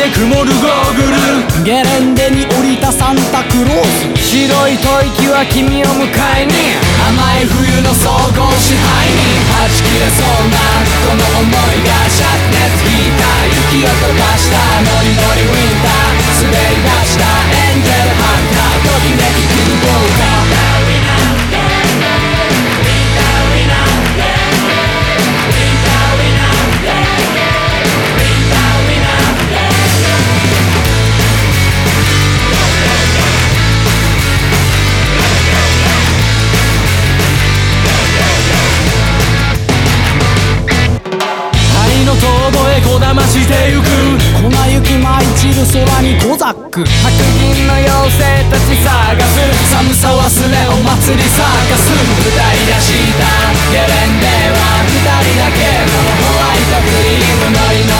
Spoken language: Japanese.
で曇るゴーグル、 ゲレンデに降りたサンタクロース、 白い吐息は君を迎えに、甘い冬の総合支配にはち切れそうなこの想いが灼熱引いた雪を溶かしたノリノリウィンター、滑り出したエンジェルハンター、ときめきキングボーカー。こだましてゆく粉雪舞い散る空にコザック、 白銀の妖精たち探す、寒さ忘れお祭りサーカス、歌い出したゲレンデは二人だけのホワイトクリームのりの